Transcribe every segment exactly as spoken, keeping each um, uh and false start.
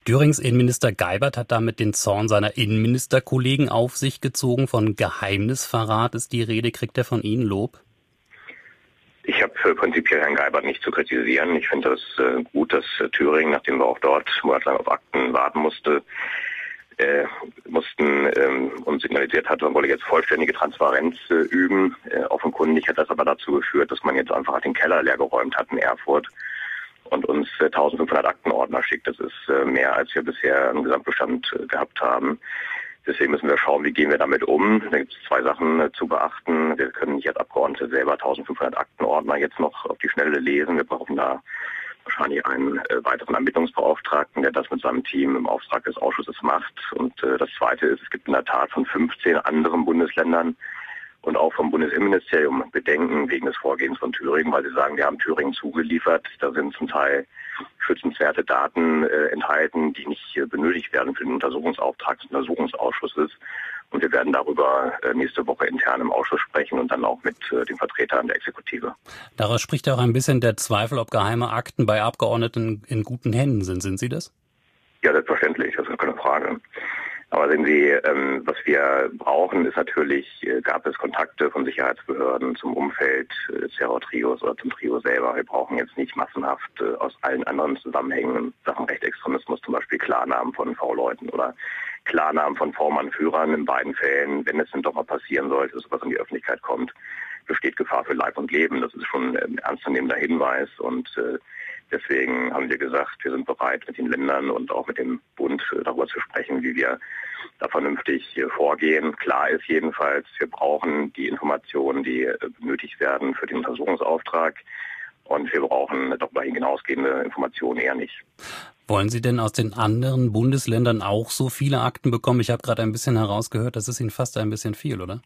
Thürings Innenminister Geibert hat damit den Zorn seiner Innenministerkollegen auf sich gezogen. Von Geheimnisverrat ist die Rede. Kriegt er von Ihnen Lob? Ich habe prinzipiell Herrn Geibert nicht zu kritisieren. Ich finde es äh, gut, dass äh, Thüringen, nachdem wir auch dort monatelang auf Akten warten musste, äh, mussten ähm, uns signalisiert hat, man wolle jetzt vollständige Transparenz äh, üben. Äh, offenkundig hat das aber dazu geführt, dass man jetzt einfach den Keller leergeräumt hat in Erfurt und uns äh, eintausendfünfhundert Aktenordner schickt. Das ist äh, mehr, als wir bisher im Gesamtbestand äh, gehabt haben. Deswegen müssen wir schauen, wie gehen wir damit um. Da gibt es zwei Sachen äh, zu beachten. Wir können nicht als Abgeordnete selber eintausendfünfhundert Aktenordner jetzt noch auf die Schnelle lesen. Wir brauchen da wahrscheinlich einen äh, weiteren Ermittlungsbeauftragten, der das mit seinem Team im Auftrag des Ausschusses macht. Und äh, das Zweite ist, es gibt in der Tat von fünfzehn anderen Bundesländern und auch vom Bundesinnenministerium Bedenken wegen des Vorgehens von Thüringen, weil sie sagen, wir haben Thüringen zugeliefert. Da sind zum Teil schützenswerte Daten äh, enthalten, die nicht äh, benötigt werden für den Untersuchungsauftrag des Untersuchungsausschusses. Und wir werden darüber äh, nächste Woche intern im Ausschuss sprechen und dann auch mit äh, den Vertretern der Exekutive. Daraus spricht auch ein bisschen der Zweifel, ob geheime Akten bei Abgeordneten in guten Händen sind. Sind Sie das? Ja, selbstverständlich, das ist keine Frage. Aber sehen Sie, ähm, was wir brauchen, ist natürlich, äh, gab es Kontakte von Sicherheitsbehörden zum Umfeld äh, des Terror-Trios oder zum Trio selber. Wir brauchen jetzt nicht massenhaft äh, aus allen anderen Zusammenhängen Sachen Rechtsextremismus, zum Beispiel Klarnamen von V-Leuten oder Klarnamen von V-Mann-Führern. In beiden Fällen, wenn es denn doch mal passieren sollte, dass sowas in die Öffentlichkeit kommt, besteht Gefahr für Leib und Leben. Das ist schon ein ernstzunehmender Hinweis und äh, deswegen haben wir gesagt, wir sind bereit, mit den Ländern und auch mit dem Bund darüber zu sprechen, wie wir da vernünftig vorgehen. Klar ist jedenfalls, wir brauchen die Informationen, die benötigt werden für den Untersuchungsauftrag. Und wir brauchen darüber hinausgehende Informationen eher nicht. Wollen Sie denn aus den anderen Bundesländern auch so viele Akten bekommen? Ich habe gerade ein bisschen herausgehört, das ist Ihnen fast ein bisschen viel, oder?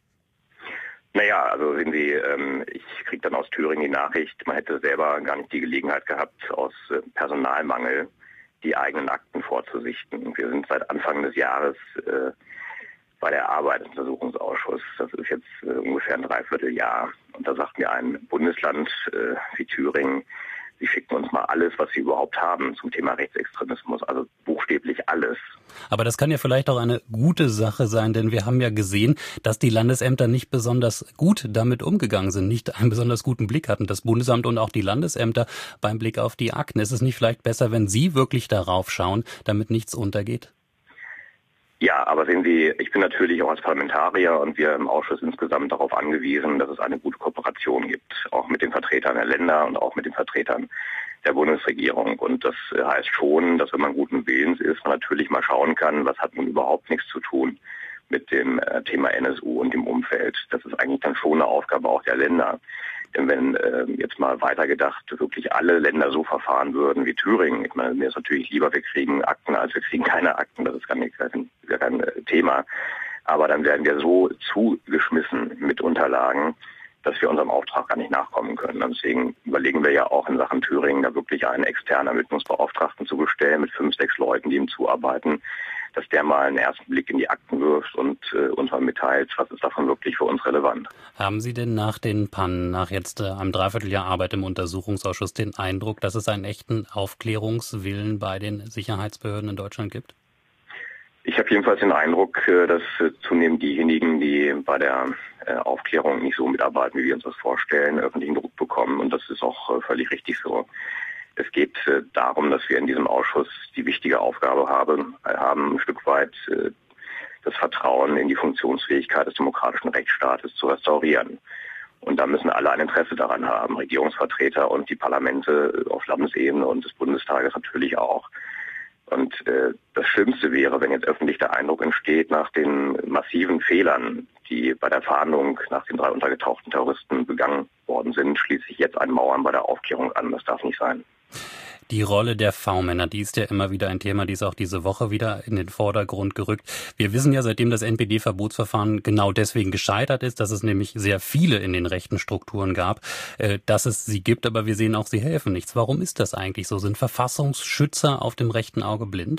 Naja, also sehen Sie, ähm, ich kriege dann aus Thüringen die Nachricht, man hätte selber gar nicht die Gelegenheit gehabt, aus äh, Personalmangel die eigenen Akten vorzusichten. Wir sind seit Anfang des Jahres äh, bei der Arbeit im Untersuchungsausschuss. Das ist jetzt äh, ungefähr ein Dreivierteljahr. Und da sagt mir ein Bundesland äh, wie Thüringen, Sie schicken uns mal alles, was Sie überhaupt haben zum Thema Rechtsextremismus, also buchstäblich alles. Aber das kann ja vielleicht auch eine gute Sache sein, denn wir haben ja gesehen, dass die Landesämter nicht besonders gut damit umgegangen sind, nicht einen besonders guten Blick hatten, das Bundesamt und auch die Landesämter beim Blick auf die Akten. Ist es nicht vielleicht besser, wenn Sie wirklich darauf schauen, damit nichts untergeht? Ja, aber sehen Sie, ich bin natürlich auch als Parlamentarier und wir im Ausschuss insgesamt darauf angewiesen, dass es eine gute Kooperation gibt, auch mit den Vertretern der Länder und auch mit den Vertretern der Bundesregierung. Und das heißt schon, dass wenn man guten Willens ist, man natürlich mal schauen kann, was hat nun überhaupt nichts zu tun mit dem Thema N S U und dem Umfeld. Das ist eigentlich dann schon eine Aufgabe auch der Länder. Denn wenn äh, jetzt mal weitergedacht wirklich alle Länder so verfahren würden wie Thüringen, ich meine, mir ist natürlich lieber, wir kriegen Akten, als wir kriegen keine Akten, das ist gar nicht, gar kein, gar kein Thema. Aber dann werden wir so zugeschmissen mit Unterlagen, dass wir unserem Auftrag gar nicht nachkommen können. Und deswegen überlegen wir ja auch in Sachen Thüringen, da wirklich einen externen Ermittlungsbeauftragten zu bestellen mit fünf, sechs Leuten, die ihm zuarbeiten, dass der mal einen ersten Blick in die Akten wirft und äh, uns mal mitteilt, was ist davon wirklich für uns relevant. Haben Sie denn nach den Pannen, nach jetzt äh, einem Dreivierteljahr Arbeit im Untersuchungsausschuss den Eindruck, dass es einen echten Aufklärungswillen bei den Sicherheitsbehörden in Deutschland gibt? Ich habe jedenfalls den Eindruck, dass zunehmend diejenigen, die bei der Aufklärung nicht so mitarbeiten, wie wir uns das vorstellen, öffentlichen Druck bekommen. Und das ist auch völlig richtig so. Es geht darum, dass wir in diesem Ausschuss die wichtige Aufgabe haben, haben ein Stück weit das Vertrauen in die Funktionsfähigkeit des demokratischen Rechtsstaates zu restaurieren. Und da müssen alle ein Interesse daran haben, Regierungsvertreter und die Parlamente auf Landesebene und des Bundestages natürlich auch. Und äh, das Schlimmste wäre, wenn jetzt öffentlich der Eindruck entsteht, nach den massiven Fehlern, die bei der Fahndung nach den drei untergetauchten Terroristen begangen worden sind, schließt sich jetzt ein Mauern bei der Aufklärung an. Das darf nicht sein. Die Rolle der V-Männer, die ist ja immer wieder ein Thema, die ist auch diese Woche wieder in den Vordergrund gerückt. Wir wissen ja, seitdem das N P D-Verbotsverfahren genau deswegen gescheitert ist, dass es nämlich sehr viele in den rechten Strukturen gab, dass es sie gibt, aber wir sehen auch, sie helfen nichts. Warum ist das eigentlich so? Sind Verfassungsschützer auf dem rechten Auge blind?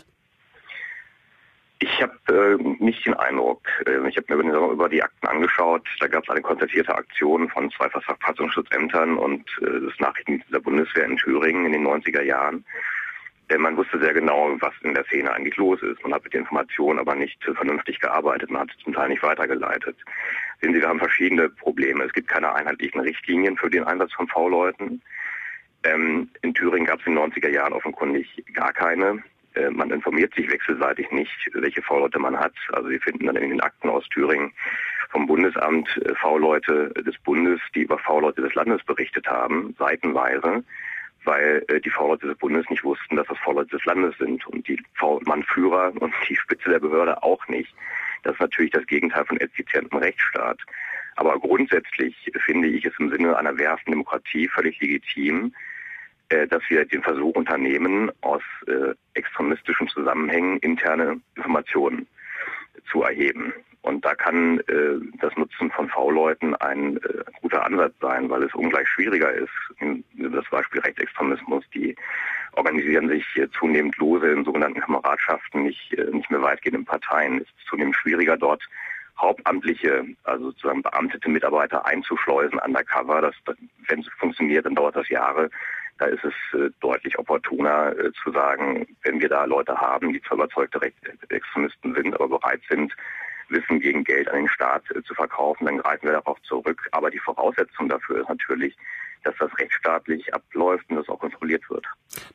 Ich habe äh, nicht den Eindruck. Äh, ich habe mir über die Akten angeschaut. Da gab es eine konzertierte Aktion von zwei Verfassungsschutzämtern und äh, des Nachrichtendienstes der Bundeswehr in Thüringen in den neunziger Jahren. Denn man wusste sehr genau, was in der Szene eigentlich los ist. Man hat mit der Information aber nicht vernünftig gearbeitet. Man hat es zum Teil nicht weitergeleitet. Sehen Sie, wir haben verschiedene Probleme. Es gibt keine einheitlichen Richtlinien für den Einsatz von V-Leuten. Ähm, in Thüringen gab es in den neunziger Jahren offenkundig gar keine. Äh, man informiert sich wechselseitig nicht, welche V-Leute man hat. Also Sie finden dann in den Akten aus Thüringen vom Bundesamt äh, V-Leute des Bundes, die über V-Leute des Landes berichtet haben, seitenweise, weil äh, die V-Leute des Bundes nicht wussten, dass das V-Leute des Landes sind und die V-Mann-Führer und die Spitze der Behörde auch nicht. Das ist natürlich das Gegenteil von effizientem Rechtsstaat. Aber grundsätzlich finde ich es im Sinne einer wehrhaften Demokratie völlig legitim, äh, dass wir den Versuch unternehmen, aus äh, extremistischen Zusammenhängen interne Informationen zu erheben. Und da kann äh, das Nutzen von V-Leuten ein äh, guter Ansatz sein, weil es ungleich schwieriger ist. Das Beispiel Rechtsextremismus, die organisieren sich äh, zunehmend lose in sogenannten Kameradschaften, nicht, äh, nicht mehr weitgehend in Parteien. Es ist zunehmend schwieriger, dort hauptamtliche, also sozusagen beamtete Mitarbeiter einzuschleusen undercover. Das, wenn es funktioniert, dann dauert das Jahre. Da ist es äh, deutlich opportuner äh, zu sagen, wenn wir da Leute haben, die zwar überzeugte Rechtsextremisten sind, aber bereit sind, Wissen gegen Geld an den Staat äh, zu verkaufen, dann greifen wir darauf zurück. Aber die Voraussetzung dafür ist natürlich, dass das rechtsstaatlich abläuft und das auch kontrolliert wird.